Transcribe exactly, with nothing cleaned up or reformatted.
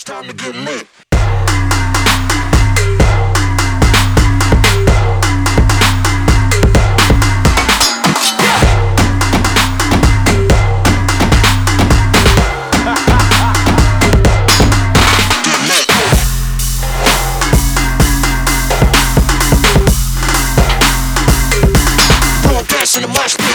time to get lit. In the mosh pit.